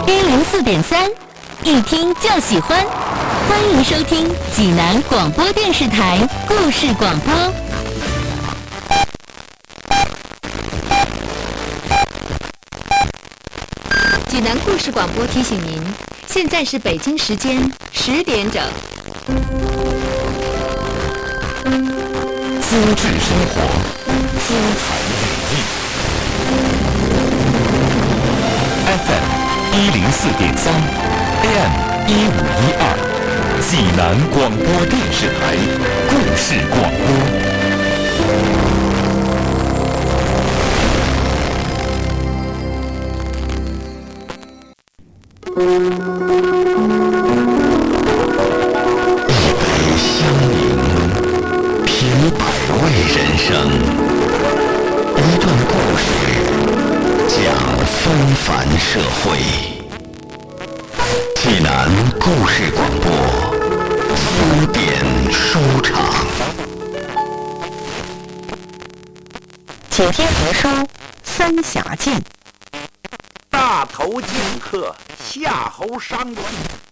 104.3，一听就喜欢。欢迎收听济南广播电视台故事广播。济南故事广播提醒您，现在是北京时间10点整。 精致生活，精彩美丽。FM 104.3 ，AM 1512，济南广播电视台故事广播。 人生，一段故事，讲纷繁社会。济南故事广播，经典书场。 请听何书《三峡剑》。 大头剑客夏侯商乱，